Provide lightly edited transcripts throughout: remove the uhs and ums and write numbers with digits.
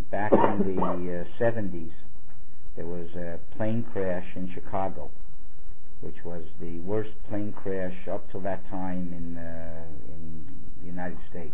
back in the 70s, there was a plane crash in Chicago, which was the worst plane crash up till that time in the United States.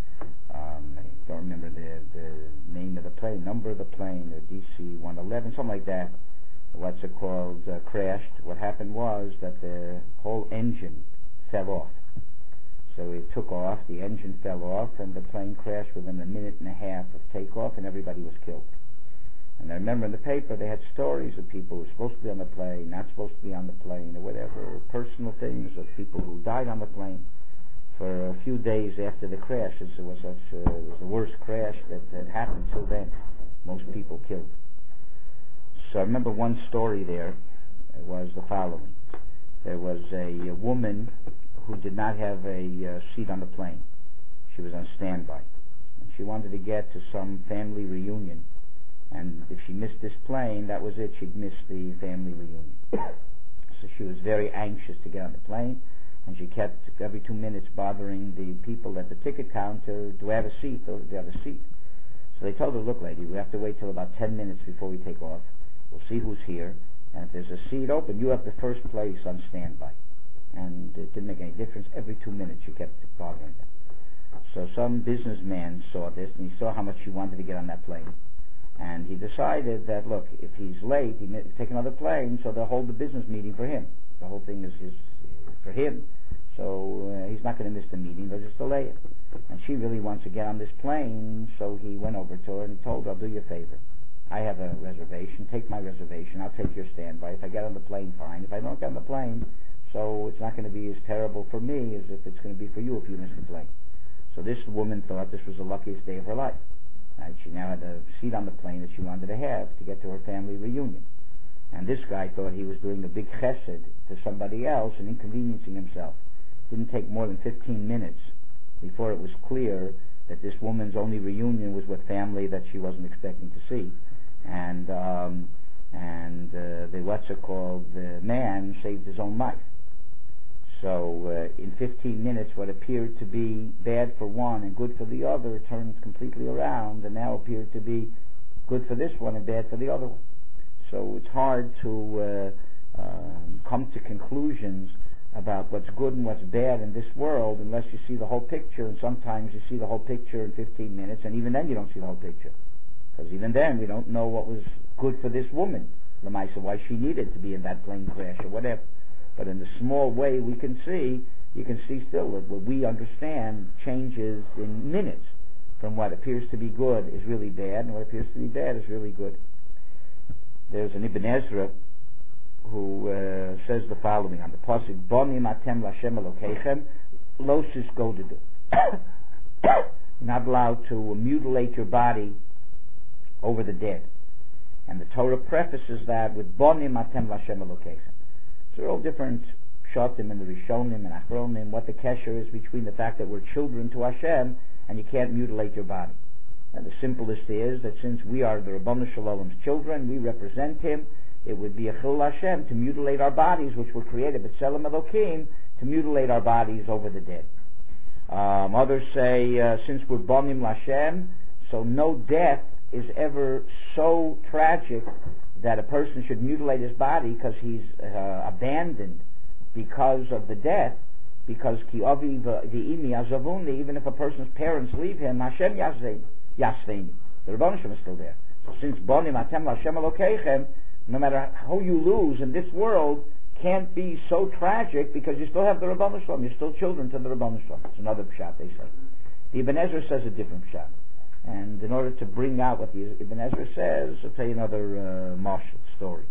I don't remember the name of the plane, number of the plane, the DC-111, something like that. What's it called? Crashed. What happened was that the whole engine fell off. So it took off, the engine fell off, and the plane crashed within a minute and a half of takeoff, and everybody was killed. And I remember in the paper they had stories of people who were supposed to be on the plane, not supposed to be on the plane, or whatever, personal things of people who died on the plane. For a few days after the crash, it was the worst crash that had happened till then. Most people killed. So I remember one story there was the following. There was a woman who did not have a seat on the plane. She was on standby. And she wanted to get to some family reunion. And if she missed this plane, that was it. She'd miss the family reunion. So she was very anxious to get on the plane. And she kept, every 2 minutes, bothering the people at the ticket counter, do I have a seat? Do I have a seat? So they told her, look, lady, we have to wait till about 10 minutes before we take off. We'll see who's here. And if there's a seat open, you have the first place on standby. And it didn't make any difference. Every 2 minutes, she kept bothering them. So some businessman saw this, and he saw how much she wanted to get on that plane. And he decided that, look, if he's late, he may take another plane, so they'll hold the business meeting for him. The whole thing is for him. So he's not going to miss the meeting, they'll just delay it. And she really wants to get on this plane, so he went over to her and he told her, I'll do you a favor. I have a reservation, take my reservation, I'll take your standby. If I get on the plane, fine. If I don't get on the plane, so it's not going to be as terrible for me as if it's going to be for you if you miss the plane. So this woman thought this was the luckiest day of her life. And she now had a seat on the plane that she wanted to have to get to her family reunion. And this guy thought he was doing a big chesed to somebody else and inconveniencing himself. It didn't take more than 15 minutes before it was clear that this woman's only reunion was with family that she wasn't expecting to see. And the man saved his own life. So in 15 minutes, what appeared to be bad for one and good for the other turned completely around, and now appeared to be good for this one and bad for the other one. So it's hard to come to conclusions about what's good and what's bad in this world unless you see the whole picture, and sometimes you see the whole picture in 15 minutes, and even then you don't see the whole picture. Because even then we don't know what was good for this woman, Lamaisa, why she needed to be in that plane crash or whatever. But in the small way we can see, you can see still that what we understand changes in minutes from what appears to be good is really bad, and what appears to be bad is really good. There's an Ibn Ezra who says the following on the pasuk: "Bonim atem l'Hashem Elokeichem, lo tisgodedu." You're not allowed to mutilate your body over the dead. And the Torah prefaces that with "Bonim atem l'Hashem Elokeichem." So they're all different shatim and the Rishonim and Achronim, what the kesher is between the fact that we're children to Hashem and you can't mutilate your body. And the simplest is that since we are the Rabbanu Shalom's children, we represent Him, it would be a chilul Hashem to mutilate our bodies, which were created b'tselem Elokim, to mutilate our bodies over the dead. Others say, since we're bonim l'Hashem, so no death is ever so tragic that a person should mutilate his body because he's abandoned because of the death, because ki avi v'imi azavuni, even if a person's parents leave him, Hashem yasveini, the Rebbeinu Shalom is still there. So since bonim atem l'Hashem Elokeichem, no matter how you lose in this world, can't be so tragic because you still have the Rebbeinu Shalom, you're still children to the Rebbeinu Shalom. It's another pshat, they say. The Ibn Ezra says a different pshat. And in order to bring out what the Ibn Ezra says, I'll tell you another martial story.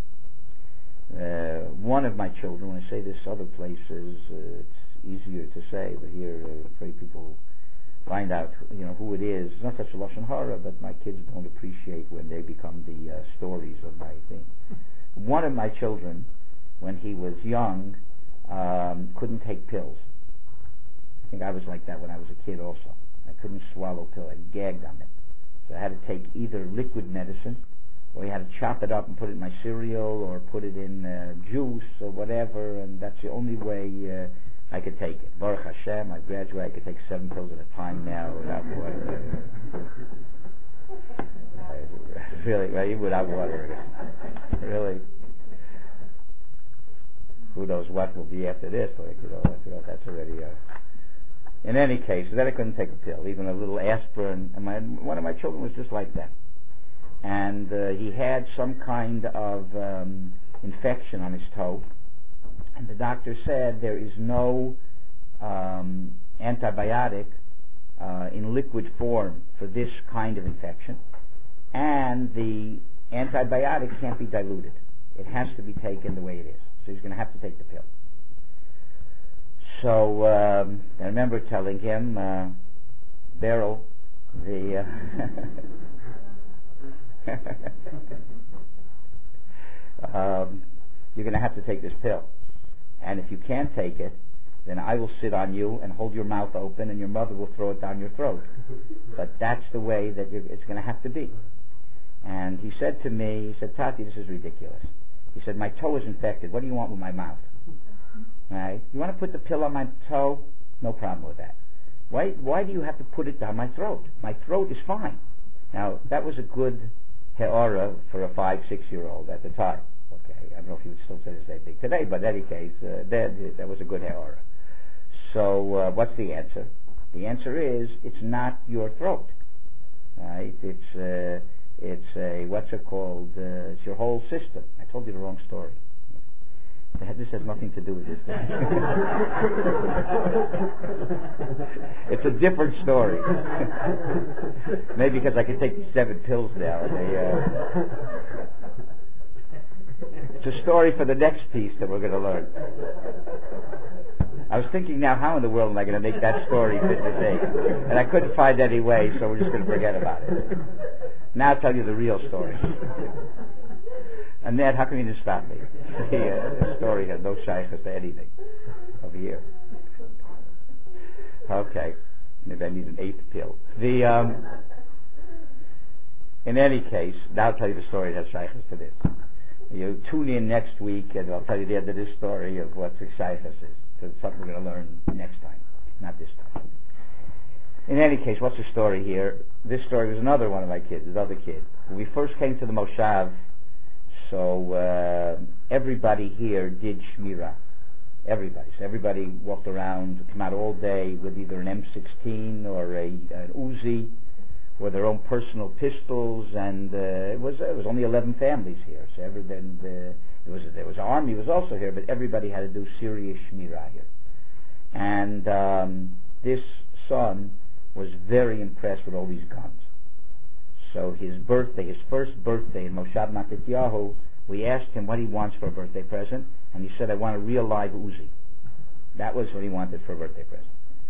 One of my children, when I say this other places, it's easier to say, but here I'm afraid people find out who it is. It's not such a Lashon Hara, but my kids don't appreciate when they become the stories of my thing. One of my children, when he was young, couldn't take pills. I think I was like that when I was a kid also. I couldn't swallow a pill. I gagged on it. So I had to take either liquid medicine, or you had to chop it up and put it in my cereal, or put it in juice, or whatever, and that's the only way I could take it. Baruch Hashem, I graduated, I could take 7 pills at a time now. Really, well, even without watering it. Really. Who knows what will be after this? That's already... In any case, then I couldn't take a pill, even a little aspirin. And one of my children was just like that. And he had some kind of infection on his toe. And the doctor said there is no antibiotic in liquid form for this kind of infection. And the antibiotic can't be diluted. It has to be taken the way it is. So he's going to have to take the pill. So I remember telling him, Beryl, you're going to have to take this pill. And if you can't take it, then I will sit on you and hold your mouth open and your mother will throw it down your throat. But that's the way that it's going to have to be. And he said to me, he said, Tati, this is ridiculous. He said, my toe is infected. What do you want with my mouth? Right? You want to put the pill on my toe? No problem with that. Why do you have to put it down my throat? My throat is fine. Now, that was a good he'ara for a 5-6-year-old at the time. Okay, I don't know if you would still say the same thing today, but in any case, that was a good he'ara. So, what's the answer? The answer is, it's not your throat. Right? It's a, what's it called? It's your whole system. I told you the wrong story. This has nothing to do with this thing. It's a different story. Maybe because I can take these 7 pills now. It's a story for the next piece that we're going to learn. I was thinking now, how in the world am I going to make that story fit today? And I couldn't find any way, so we're just going to forget about it. Now I'll tell you the real story. And Ned, how come you didn't stop me? The story has no shaykhs to anything over here. Okay, maybe I need an 8th pill. In any case, now I'll tell you the story that has shaykhs to this. You tune in next week and I'll tell you the end of this story of what the shaykhs is. It's something we're going to learn next time, not this time. In any case, what's the story here? This story was another one of my kids, another kid. When we first came to the Moshav, so everybody here did Shmirah. Everybody. So everybody walked around, came out all day with either an M16 or an Uzi, with their own personal pistols, and it was only 11 families here. So there was an army was also here, but everybody had to do serious Shmirah here. And this son was very impressed with all these guns. So his first birthday in Moshav Matityahu, we asked him what he wants for a birthday present, and he said, I want a real live Uzi. That was what he wanted for a birthday present.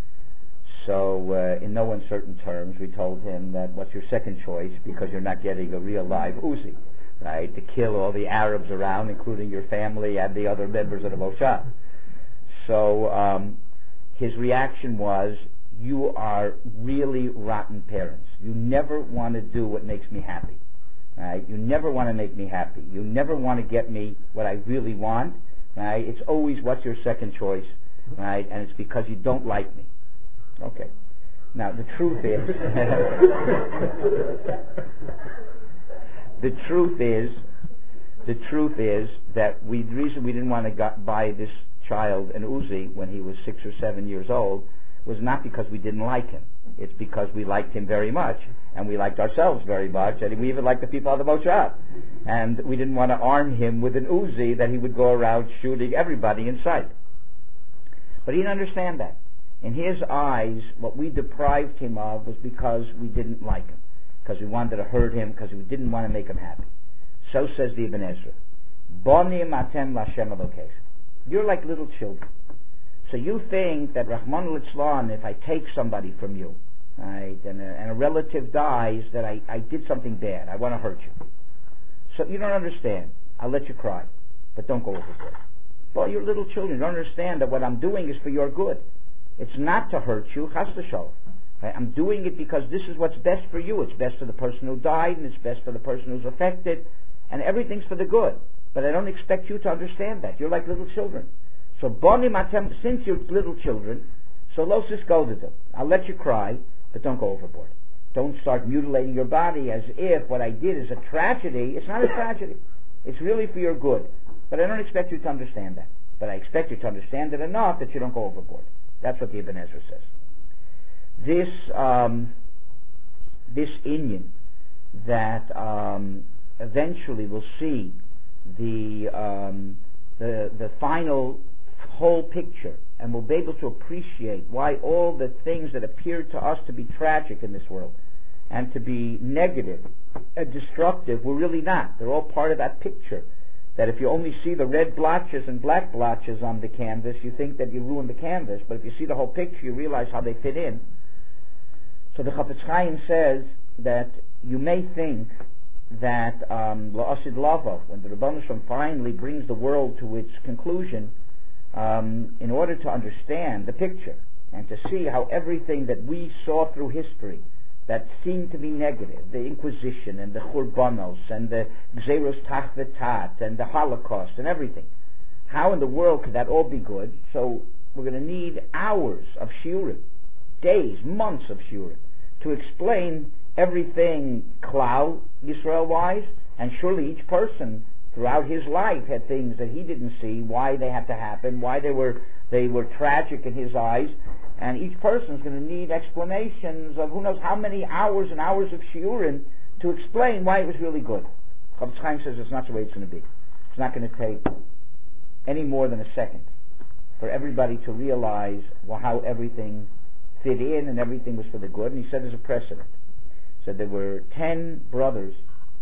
So in no uncertain terms, we told him that what's your second choice, because you're not getting a real live Uzi, right, to kill all the Arabs around, including your family and the other members of the Moshav. So his reaction was, you are really rotten parents. You never want to do what makes me happy. Right? You never want to make me happy. You never want to get me what I really want. Right? It's always what's your second choice, right? And it's because you don't like me. Okay. Now the truth is, the truth is that the reason we didn't want to buy this child an Uzi when he was 6 or 7 years old was not because we didn't like him. It's because we liked him very much, and we liked ourselves very much, and we even liked the people on the Moshav. And we didn't want to arm him with an Uzi that he would go around shooting everybody in sight. But he didn't understand that. In his eyes, what we deprived him of was because we didn't like him, because we wanted to hurt him, because we didn't want to make him happy. So says the Ibn Ezra. Bonim atem l'Hashem Elokeichem. You're like little children. So you think that Rahman al-Islam, if I take somebody from you, right, and a relative dies, that I did something bad, I want to hurt you. So you don't understand. I'll let you cry, but don't go overboard. Well, you're little children. You don't understand that what I'm doing is for your good. It's not to hurt you, chas v'sholom. Right? I'm doing it because this is what's best for you. It's best for the person who died, and it's best for the person who's affected, and everything's for the good. But I don't expect you to understand that. You're like little children. So bonim atem, since you're little children, so losis go to them. I'll let you cry, but don't go overboard. Don't start mutilating your body as if what I did is a tragedy. It's not a tragedy. It's really for your good. But I don't expect you to understand that. But I expect you to understand it enough that you don't go overboard. That's what the Ibn Ezra says. This inyan that eventually we'll see the final whole picture, and we'll be able to appreciate why all the things that appear to us to be tragic in this world and to be negative and destructive were really not. They're all part of that picture. That if you only see the red blotches and black blotches on the canvas, you think that you ruined the canvas. But if you see the whole picture, you realize how they fit in. So the Chafetz Chaim says that you may think that La'asid Lava, when the Rebbeinu Shalom finally brings the world to its conclusion, in order to understand the picture and to see how everything that we saw through history that seemed to be negative, the Inquisition and the Churbanos and the Gzeros Tach V'Tat and the Holocaust and everything, how in the world could that all be good? So we're going to need hours of shiurim, days, months of shiurim, to explain everything Klal Yisrael-wise, and surely each person throughout his life had things that he didn't see, why they had to happen, why they were tragic in his eyes, and each person is going to need explanations of who knows how many hours and hours of shiurim to explain why it was really good. Chafetz Chaim says it's not the way it's going to be. It's not going to take any more than a second for everybody to realize how everything fit in and everything was for the good. And he said there's a precedent. So there were 10 brothers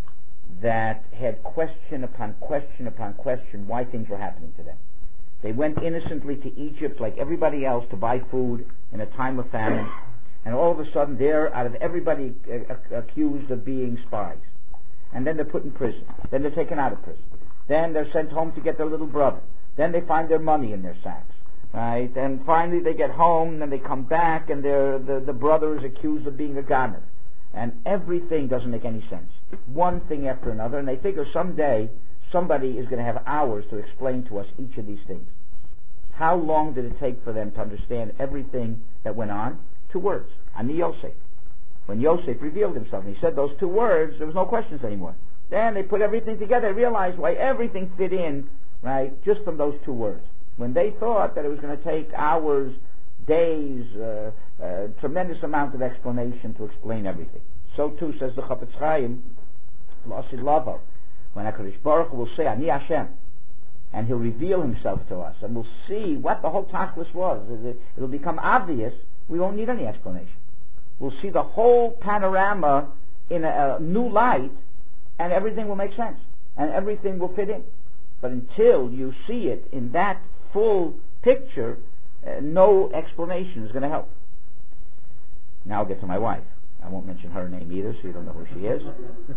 that had question upon question upon question why things were happening to them. They went innocently to Egypt like everybody else to buy food in a time of famine, and all of a sudden they're, out of everybody, accused of being spies. And then they're put in prison. Then they're taken out of prison. Then they're sent home to get their little brother. Then they find their money in their sacks. Right? And finally they get home, and then they come back, and the brother is accused of being a ganav. And everything doesn't make any sense. One thing after another, and they figure someday somebody is going to have hours to explain to us each of these things. How long did it take for them to understand everything that went on? 2 words. Ani Yosef. When Yosef revealed himself, and he said those 2 words, there was no questions anymore. Then they put everything together, realized why everything fit in, right, just from those 2 words. When they thought that it was going to take hours, days, tremendous amount of explanation to explain everything. So too says the Chafetz Chaim, L'Asid Lavo, when HaKadosh Baruch Hu will say, Ani Hashem, and He'll reveal Himself to us, and we'll see what the whole tachlis was. It'll become obvious. We won't need any explanation. We'll see the whole panorama in a new light, and everything will make sense, and everything will fit in. But until you see it in that full picture, no explanation is going to help. Now I'll get to my wife. I won't mention her name either, so you don't know who she is.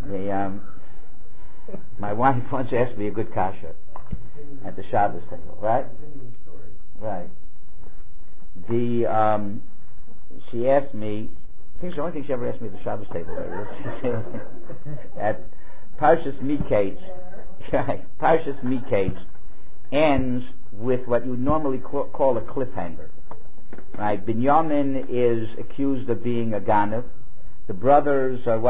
My wife once asked me a good kasha at the Shabbos table, right? Right. She asked me, I think it's the only thing she ever asked me at the Shabbos table. At Parshas Miketz, Parshas Miketz ends with what you would normally call a cliffhanger. Right? Binyamin is accused of being a ganav. The brothers are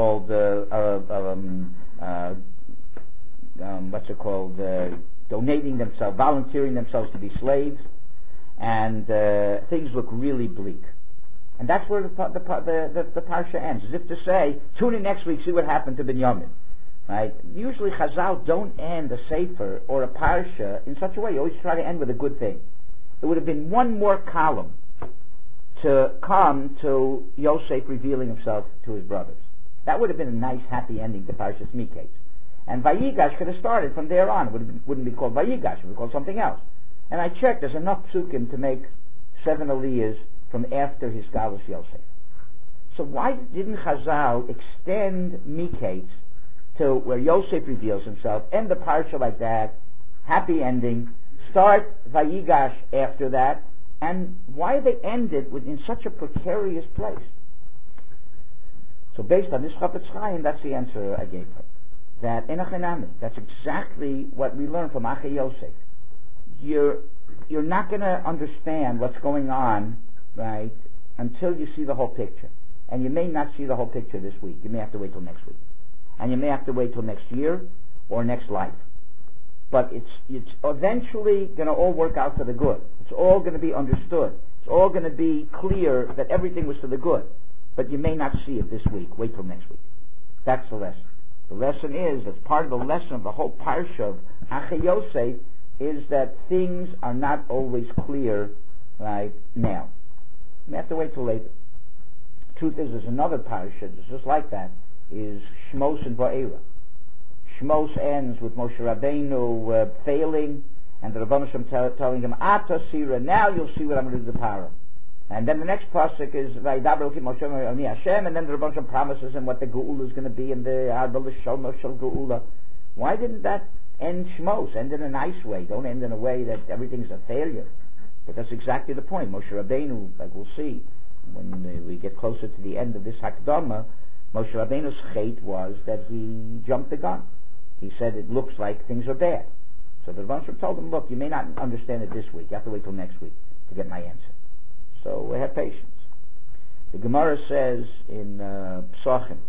donating themselves, volunteering themselves to be slaves, and things look really bleak. And that's where the parsha ends, as if to say, tune in next week, see what happened to Binyamin. Right? Usually Chazal don't end a sefer or a parsha in such a way. You always try to end with a good thing. It would have been one more column to come to Yosef revealing himself to his brothers. That would have been a nice, happy ending to Parshas Miketz. And Vayigash could have started from there on. It wouldn't be called Vayigash, it would be called something else. And I checked, there's enough psukim to make 7 aliyahs from after his Galus Yosef. So why didn't Chazal extend Miketz to where Yosef reveals himself, end the parsha like that, happy ending, start Vayigash after that, and why they end it in such a precarious place? So based on this Chafetz Chaim, that's the answer I gave her. That enachinami, that's exactly what we learn from Achei Yosef. You're not going to understand what's going on, right, until you see the whole picture. and you may not see the whole picture this week. You may have to wait till next week. And you may have to wait till next year or next life. But it's eventually going to all work out for the good. It's all going to be understood. It's all going to be clear that everything was for the good. But you may not see it this week. Wait till next week. That's the lesson. The lesson is, as part of the lesson of the whole parsha of Achei Yosef, is that things are not always clear right now. You have to wait till later. Truth is, there's another parsha that's just like that, is Shmos and Va'era. Shmos ends with Moshe Rabbeinu failing, and the Rebbeinu Shem telling him, Ata Sira, now you'll see what I'm going to do to the Parah. And then the next pasuk is Vayidaber Elokim Moshe Ani Hashem, and then the Rebbeinu Shem promises him what the Geula is going to be in the Arba L'Sholmo Shel Geula. Why didn't that end Shmos? End in a nice way. Don't end in a way that everything's a failure. But that's exactly the point. Moshe Rabbeinu, like we'll see, when we get closer to the end of this Hakdama, Moshe Rabbeinu's chait was that he jumped the gun. He said it looks like things are bad. So the Rebbeinu Shem told him, look, you may not understand it this week. You have to wait till next week to get my answer. So have patience. The Gemara says in Psachim,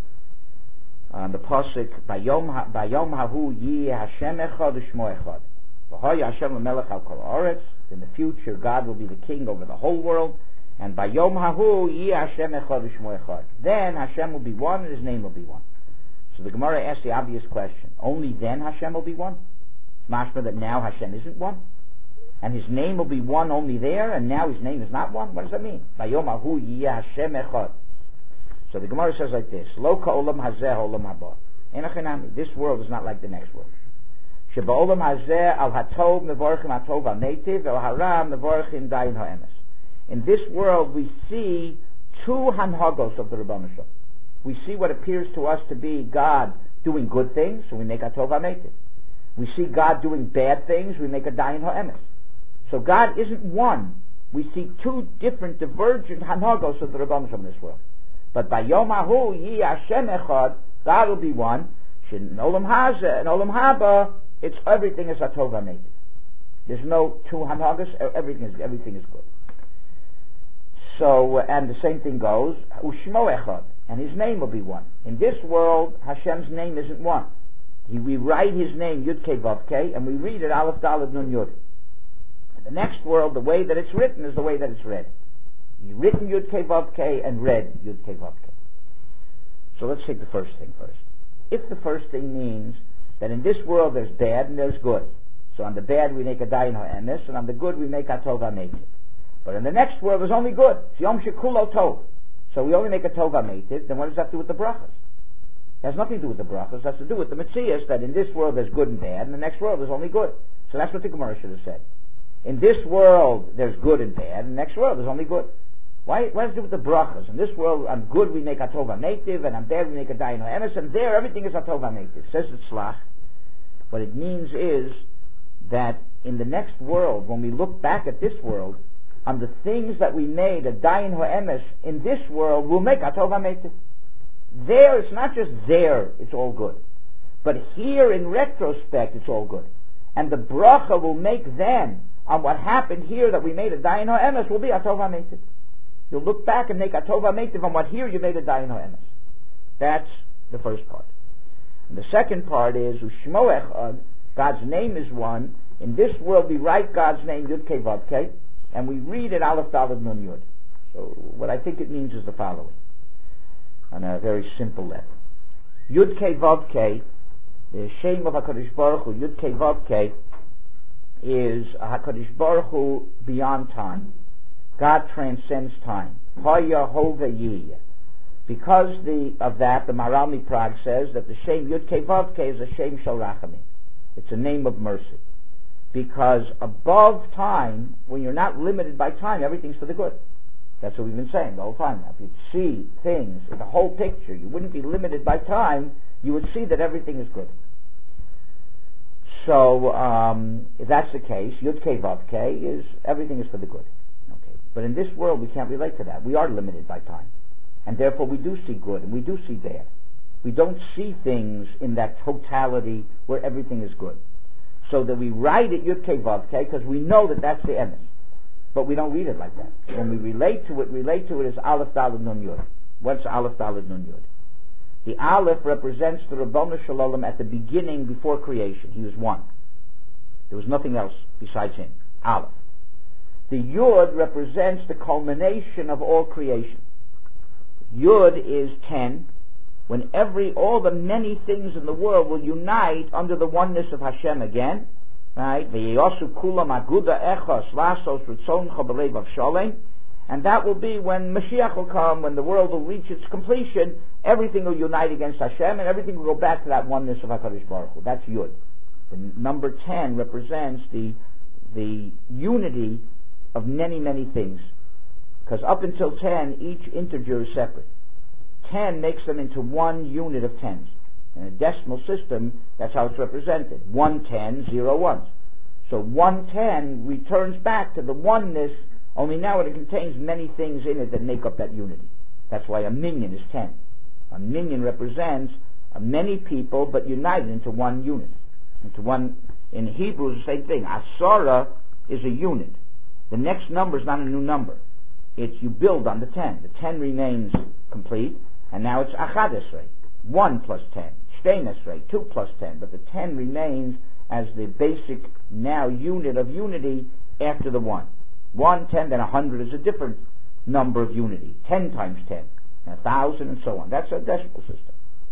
on the pasuk, Bayom hahu yi Hashem echad u'shmo echad. V'hoy Hashem l'melech al kol haaretz. In the future, God will be the king over the whole world. And Bayom hahu yi Hashem echad u'shmo echad. Then Hashem will be one and His name will be one. So the Gemara asks the obvious question: only then Hashem will be one? It's mashma that now Hashem isn't one, and His name will be one only there, and now His name is not one. What does that mean? Bayom hahu yi Hashem echad. So the Gemara says like this: Lo ka'olam hazeh olam haba. Enochinami. This world is not like the next world. Sheba olam hazeh al hatov mevorchim hatov al nativ el haram mevorchim dayin ha'emes. In this world, we see two hanhagos of the Rebbeinu Shem. We see what appears to us to be God doing good things, so we make a tov ha'metiv. We see God doing bad things, we make a dayin ha'emes. So God isn't one. We see two different, divergent hanhagos of the Rebbeinu Shem in this world. But by Yom Hahu Yi Hashem Echad, God will be one. In Olam Hazeh and Olam Haba, it's everything is a tov ha'metiv. There's no two hanhagos. Everything is good. So, and the same thing goes, Ushmo Echad, and His name will be one. In this world, Hashem's name isn't one. We write His name, Yud Kei Vav Kei, and we read it, Aleph Daled Nun Yud. In the next world, the way that it's written is the way that it's read. You written Yud Kei Vav Kei and read Yud Kei Vav Kei. So let's take the first thing first. If the first thing means that in this world there's bad and there's good, so on the bad we make a dayin ha'emes, and on the good we make a tov ha'metiv. But in the next world there's only good. It's Yom Shekulo Tov. So we only make a tov ha'metiv. Then what does that have to do with the brachas? It has nothing to do with the brachas. It has to do with the Metzias, that in this world there's good and bad, and in the next world there's only good. So that's what the Gemara should have said. In this world there's good and bad, and in the next world there's only good. Why does it do with the brachas? In this world, on good we make a tov ha'metiv, and on bad we make a dayin ha'emes, and there everything is a tov ha'metiv. Says the Tzlach. What it means is that in the next world, when we look back at this world, on the things that we made a dayin ha'emes in this world, we'll make a tov ha'metiv. There, it's not just there, it's all good. But here, in retrospect, it's all good. And the bracha will make then, on what happened here that we made a dayin ha'emes, will be a tov ha'metiv. You'll look back and make a tov ha'metiv on what here you made a dayin ha'emes. That's the first part. And the second part is Ushmo Echad. God's name is one. In this world we write God's name Yud Kei Vav Kei, and we read it Aleph Daled Nun Yud. So what I think it means is the following, on a very simple level. Yud Kei Vav Kei, the Shem of HaKadosh Baruch Hu, Yud Kei Vav Kei, is HaKadosh Baruch Hu beyond time. God transcends time. Haya Hova Yiyah. Because of that, the Maharal Miprag says that the Shem Yud Kei Vav Kei is a Shem Shel Rachamim. It's a name of mercy. Because above time, when you're not limited by time, everything's for the good. That's what we've been saying the whole time now. If you'd see things, the whole picture, you wouldn't be limited by time, you would see that everything is good. So, if that's the case, Yud Kei Vav Kei is, everything is for the good. But in this world, we can't relate to that. We are limited by time. And therefore, we do see good and we do see bad. We don't see things in that totality where everything is good. So that we write it Yud Kei Vav Kei because we know that that's the emes. But we don't read it like that. When we relate to it as Aleph Daled Nun Yud. What's Aleph, Daled, Nun, Yud? The Aleph represents the Ribono Shel Olam at the beginning, before creation. He was one. There was nothing else besides him. Aleph. The Yud represents the culmination of all creation. Yud is 10, when all the many things in the world will unite under the oneness of Hashem again, right? V'yosu kulam aguda echos lasos ritzoncha b'leivav sholem, and that will be when Mashiach will come, when the world will reach its completion. Everything will unite against Hashem, and everything will go back to that oneness of HaKadosh Baruch Hu. That's Yud. The number 10 represents the unity of many, many things. Because up until 10, each integer is separate. 10 makes them into one unit of tens. In a decimal system, that's how it's represented. 1 10, 0 ones. So 1 10 returns back to the oneness, only now it contains many things in it that make up that unity. That's why a minyan is 10. A minyan represents many people, but united into one unit. Into one. In Hebrew, it's the same thing. Asara is a unit. The next number is not a new number. It's you build on the 10. The 10 remains complete, and now it's Achad Esrei. 1 plus 10. Shtein Esrei. 2 plus 10. But the 10 remains as the basic now unit of unity after the 1. 1, 10, then 100 is a different number of unity. 10 times 10. 1,000 and so on. That's a decimal system.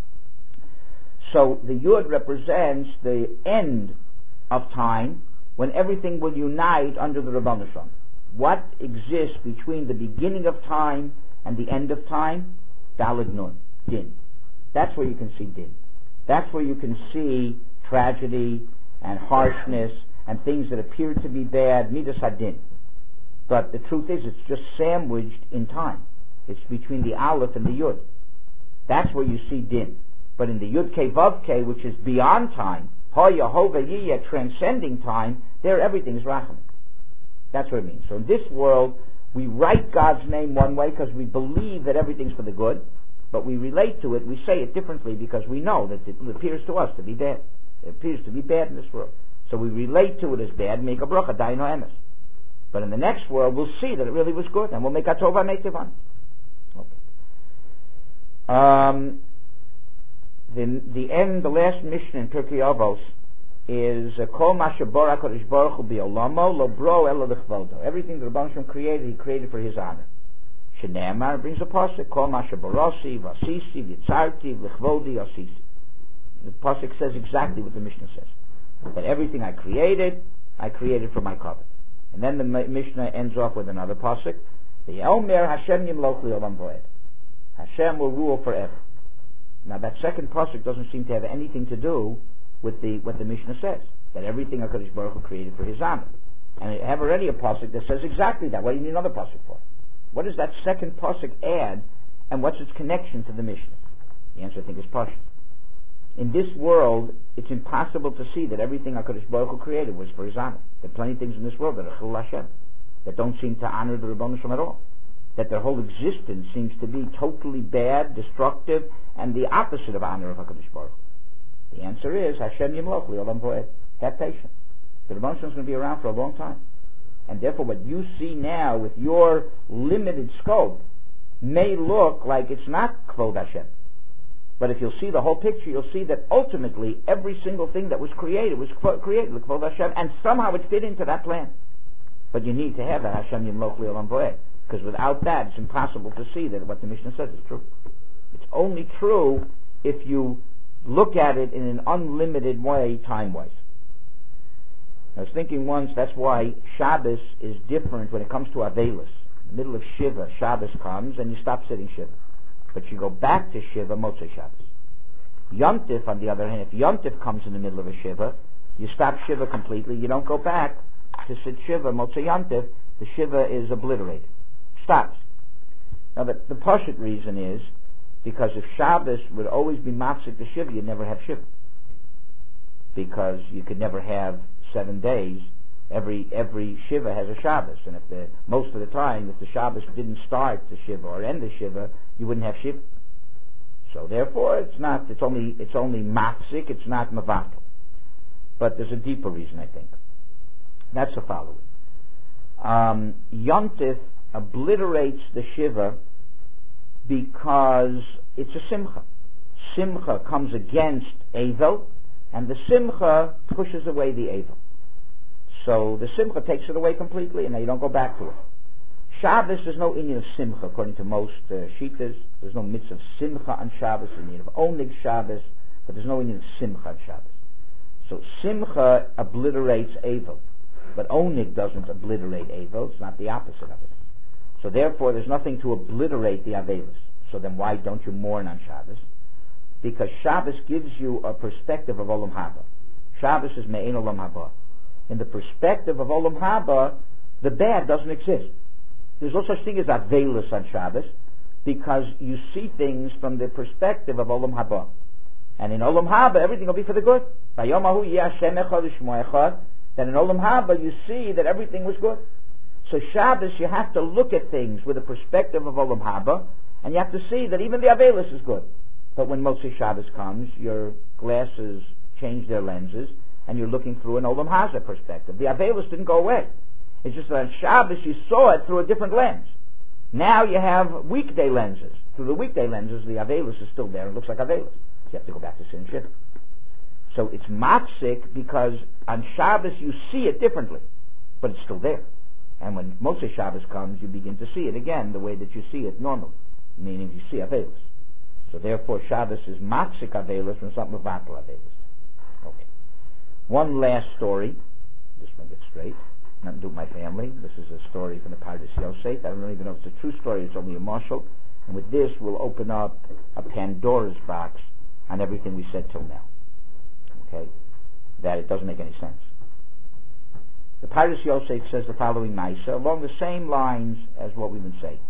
So the Yud represents the end of time, when everything will unite under the Ribono Shel Olam. What exists between the beginning of time and the end of time? Daled Nun, Din. That's where you can see Din. That's where you can see tragedy and harshness and things that appear to be bad, Midas Hadin. But the truth is, it's just sandwiched in time. It's between the Aleph and the Yud. That's where you see Din. But in the Yud Kei Vav Kei, which is beyond time, Ha Yehovah Yiyeh, transcending time, there everything is Rachamim. That's what it means. So in this world, we write God's name one way because we believe that everything's for the good, but we relate to it, we say it differently because we know that it appears to us to be bad. It appears to be bad in this world. So we relate to it as bad, make a bracha, daino emes. But in the next world, we'll see that it really was good, and we'll make a tova meitivan. Okay. The last mission in Pirkei Avos is Kol ma shebara HaKadosh Baruch Hu bi'olamo lo bro elo l'chvodo. Everything the Ribono Shel Olam created, He created for His honor. Shneimar brings a pasuk, Kol ma shebarasi v'asisi v'yitzarti v'chvodi asisi. The pasuk says exactly what the Mishnah says. That everything I created for my covenant. And then the Mishnah ends off with another pasuk. V'yomer Hashem yimloch li'olam voed. Hashem will rule forever. Now that second pasuk doesn't seem to have anything to do with what the Mishnah says, that everything HaKadosh Baruch Hu created for His honor. And I have already a pasuk that says exactly that. What do you need another pasuk for? What does that second pasuk add, and what's its connection to the Mishnah? The answer, I think, is partial. In this world, it's impossible to see that everything HaKadosh Baruch Hu created was for His honor. There are plenty of things in this world that are Chilul Hashem, that don't seem to honor the Ribono Shel Olam at all. That their whole existence seems to be totally bad, destructive, and the opposite of honor of HaKadosh Baruch Hu. The answer is Hashem Yimloch Li'olam Voed. Have patience. The Ribono Shel Olam is going to be around for a long time, and therefore what you see now with your limited scope may look like it's not Kvod Hashem. But if you'll see the whole picture, you'll see that ultimately every single thing that was created with Kvod Hashem, and somehow it fit into that plan. But you need to have that Hashem Yimloch Li'olam Voed. Because without that, it's impossible to see that what the Mishnah says is true. It's only true if you look at it in an unlimited way, time-wise. I was thinking once, that's why Shabbos is different when it comes to Avelis. In the middle of Shiva, Shabbos comes, and you stop sitting Shiva. But you go back to Shiva, Motzei Shabbos. Yom Tif, on the other hand, if Yom Tif comes in the middle of a Shiva, you stop Shiva completely, you don't go back to sit Shiva, Motzei Yom Tif, the Shiva is obliterated. Stops. Now the Pashut reason is because if Shabbos would always be mafsik to Shiva, you'd never have Shiva. Because you could never have 7 days. Every Shiva has a Shabbos, and most of the time, if the Shabbos didn't start the Shiva or end the Shiva, you wouldn't have Shiva. So therefore, it's only mafsik. It's not mavatal. But there's a deeper reason, I think. That's the following. Yom Tif obliterates the Shiva because it's a simcha. Simcha comes against Eivel, and the simcha pushes away the Eivel. So the simcha takes it away completely, and now you don't go back to it. Shabbos, there's no inyan of simcha, according to most shittas. There's no mitzvah of simcha on Shabbos, inyan of oneg Shabbos, but there's no inyan of simcha on Shabbos. So simcha obliterates Eivel, but oneg doesn't obliterate Eivel. It's not the opposite of it. So therefore, there's nothing to obliterate the Avelis. So then why don't you mourn on Shabbos? Because Shabbos gives you a perspective of Olam Haba. Shabbos is Me'ein Olam Haba. In the perspective of Olam Haba, the bad doesn't exist. There's no such thing as Avelis on Shabbos, because you see things from the perspective of Olam Haba. And in Olam Haba, everything will be for the good. Then in Olam Haba, you see that everything was good. So Shabbos, you have to look at things with a perspective of Olam Haba, and you have to see that even the Avelis is good. But when Motzei Shabbos comes, your glasses change their lenses, and you're looking through an Olam Haba perspective. The Avelis didn't go away. It's just that on Shabbos you saw it through a different lens. Now you have weekday lenses. Through the weekday lenses, the Avelis is still there. It looks like Avelis. So you have to go back to Sin Shit. So it's mafsik because on Shabbos you see it differently, but it's still there. And when Motzei Shabbos comes, you begin to see it again the way that you see it normally, meaning you see Avelis. So therefore Shabbos is mafsik Avelis and something about Avelis. Okay. One last story. Just want to get straight. Nothing to do with my family. This is a story from the Pardes Yosef. I don't even know if it's a true story. It's only a marshal. And with this, we'll open up a Pandora's box on everything we said till now. Okay? That it doesn't make any sense. The Pardes Yosef says the following Maisa, along the same lines as what we've been saying.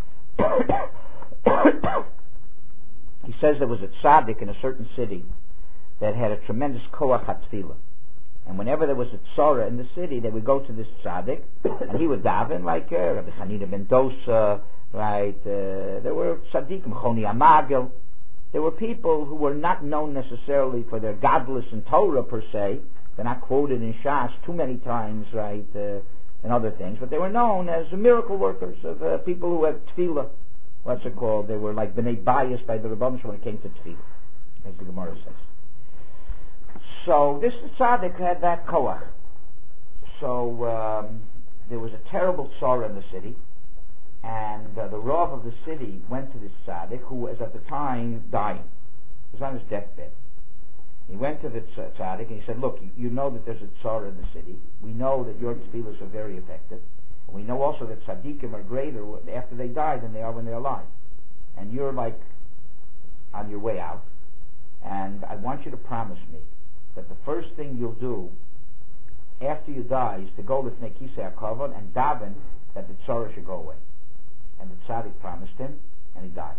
He says there was a tzaddik in a certain city that had a tremendous koach hatfilah. And whenever there was a tzara in the city, they would go to this tzaddik, and he would daven like Rabbi Hanina ben Dosa, right? There were tzaddikim, Choni Amagel. There were people who were not known necessarily for their godless in Torah per se. They're not quoted in Shas too many times, right, and other things. But they were known as miracle workers, of people who had tefillah. What's it called? They were like b'nei bayis by the Rebbeinu when it came to tefillah, as the Gemara says. So this tzaddik had that koach. So there was a terrible tzara in the city, and the Rav of the city went to this tzaddik, who was at the time dying. He was on his deathbed. He went to the tzaddik and he said, look, you know that there's a tzara in the city. We know that your tefillahs are very effective. And we know also that tzaddikim are greater after they die than they are when they're alive. And you're like on your way out. And I want you to promise me that the first thing you'll do after you die is to go with Nekisa HaKavod and daven that the tzara should go away. And the tzaddik promised him, and he died.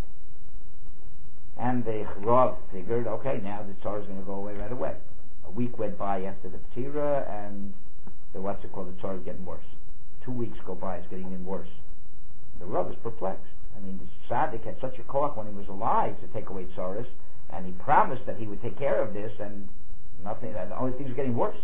And the Rav figured, okay, now the tzara is going to go away right away. A week went by after the Ptira, and the tzara is getting worse. 2 weeks go by, it's getting even worse. The Rav is perplexed. I mean, the tzaddik had such a koach when he was alive to take away tzaras, and he promised that he would take care of this, and nothing. The only thing is getting worse.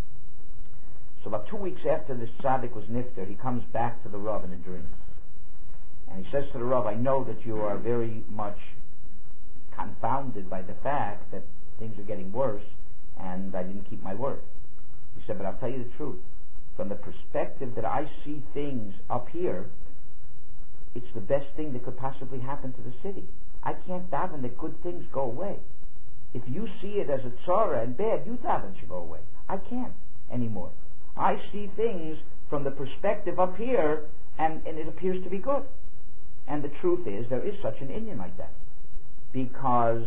So about 2 weeks after this tzaddik was nifter, he comes back to the Rav in a dream, and he says to the Rav, I know that you are very much confounded by the fact that things are getting worse, and I didn't keep my word. He said, but I'll tell you the truth. From the perspective that I see things up here, it's the best thing that could possibly happen to the city. I can't daven that good things go away. If you see it as a tzara and bad, you daven should go away. I can't anymore. I see things from the perspective up here, and it appears to be good. And the truth is, there is such an inyan like that. Because,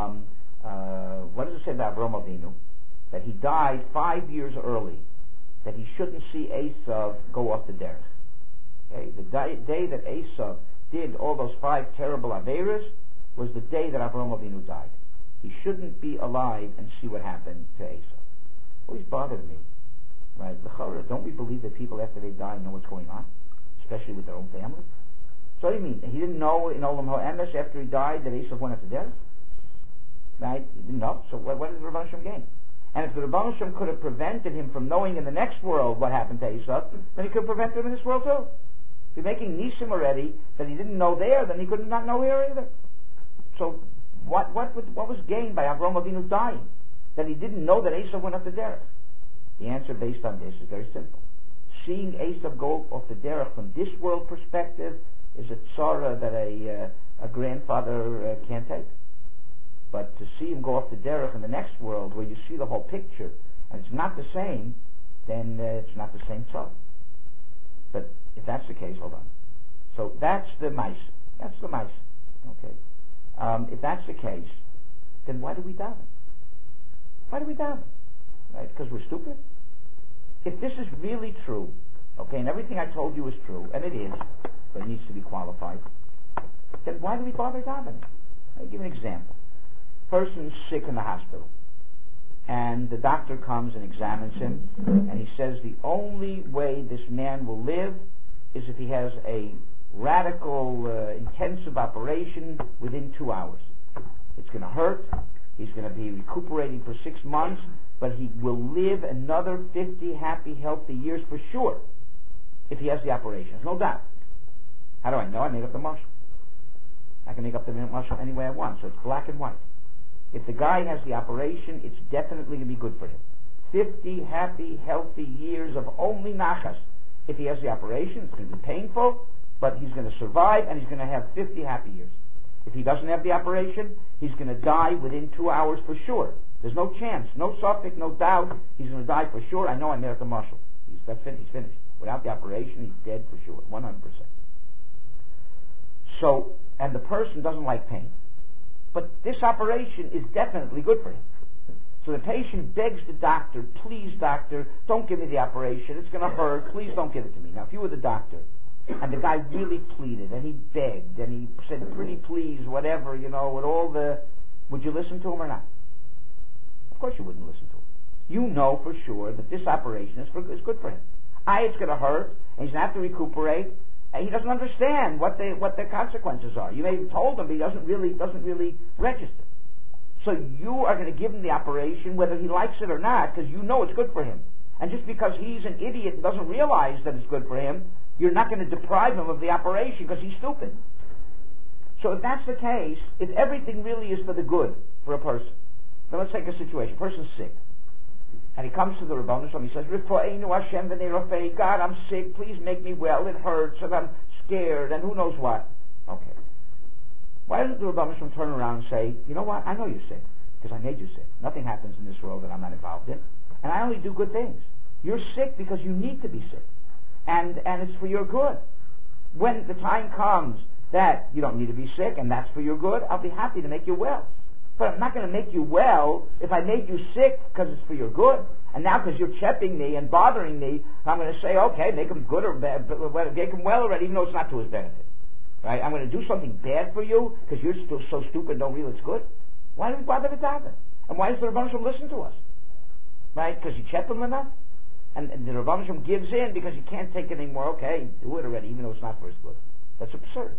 what does it say about Avraham Avinu? That he died 5 years early, that he shouldn't see Esav go off the derech. Okay? The day that Esav did all those 5 terrible averas was the day that Avraham Avinu died. He shouldn't be alive and see what happened to Esav. Always bothered me. Right? Don't we believe that people after they die know what's going on? Especially with their own family? So what do you mean? He didn't know in Olam HaEmes after he died that Esav went after death? Right? He didn't know. So what did the Rebbeinu Shem gain? And if the Rebbeinu Shem could have prevented him from knowing in the next world what happened to Esav, then he could have prevented him in this world too. If you're making nisim already that he didn't know there, then he could not know here either. So what was gained by Avraham Avinu dying? That he didn't know that Esav went off the derech. The answer based on this is very simple. Seeing Esav go off the derech from this world perspective is a tzara that a grandfather can't take. But to see him go off the derech in the next world, where you see the whole picture, and it's not the same, then it's not the same tzara. But if that's the case, hold on. So that's the mice. That's the mice. Okay. If that's the case, then why do we daven? Why do we daven? Right? Because we're stupid? If this is really true, okay, and everything I told you is true, and it is, but it needs to be qualified, then why do we bother davening? I'll give you an example. Person's sick in the hospital, and the doctor comes and examines him, and he says the only way this man will live is if he has a radical, intensive operation within 2 hours. It's going to hurt. He's going to be recuperating for 6 months, but he will live another 50 happy, healthy years for sure if he has the operation. There's no doubt. How do I know? I made up the marshal. I can make up the marshal any way I want, so it's black and white. If the guy has the operation, it's definitely going to be good for him. 50 happy, healthy years of only nachas. If he has the operation, it's going to be painful, but he's going to survive, and he's going to have 50 happy years. If he doesn't have the operation, he's going to die within 2 hours for sure. There's no chance, no suffix, no doubt. He's going to die for sure. I know I made up the marshal. He's finished. Without the operation, he's dead for sure, 100%. So, and the person doesn't like pain. But this operation is definitely good for him. So the patient begs the doctor, please doctor, don't give me the operation, it's going to hurt, please don't give it to me. Now if you were the doctor, and the guy really pleaded, and he begged, and he said, pretty please, whatever, with all the... Would you listen to him or not? Of course you wouldn't listen to him. You know for sure that this operation is good for him. It's going to hurt, and he's going to have to recuperate, and he doesn't understand what the consequences are. You may have told him, but he doesn't really register. So you are going to give him the operation whether he likes it or not, because you know it's good for him. And just because he's an idiot and doesn't realize that it's good for him, you're not going to deprive him of the operation because he's stupid. So if that's the case, if everything really is for the good for a person, then let's take a situation. A person's sick. And he comes to the Rebbeinu Shalom, he says, Rifa'enu Hashem v'nei rofei, God, I'm sick, please make me well, it hurts, and I'm scared, and who knows what. Okay. Why doesn't the Rebbeinu Shalom turn around and say, you know what, I know you're sick, because I made you sick. Nothing happens in this world that I'm not involved in. And I only do good things. You're sick because you need to be sick. And it's for your good. When the time comes that you don't need to be sick, and that's for your good, I'll be happy to make you well. But I'm not going to make you well if I made you sick because it's for your good. And now because you're chepping me and bothering me, I'm going to say, okay, make him good or bad, make him well already, even though it's not to his benefit. Right? I'm going to do something bad for you because you're still so stupid and don't realize it's good. Why do we bother to daven? And why does the Rebbeinu Shalom listen to us? Right? Because you chepped him enough? And the Rebbeinu Shalom gives in because you can't take it anymore. Okay, do it already, even though it's not for his good. That's absurd.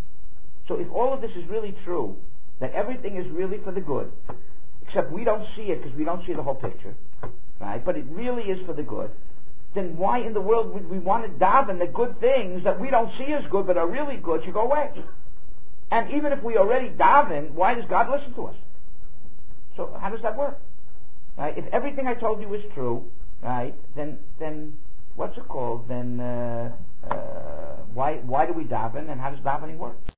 So if all of this is really true, that everything is really for the good, except we don't see it because we don't see the whole picture, right? But it really is for the good, then why in the world would we want to daven the good things that we don't see as good but are really good should go away? And even if we already daven, why does God listen to us? So how does that work? Right? If everything I told you is true, right, then what's it called? Then why do we daven, and how does davening work?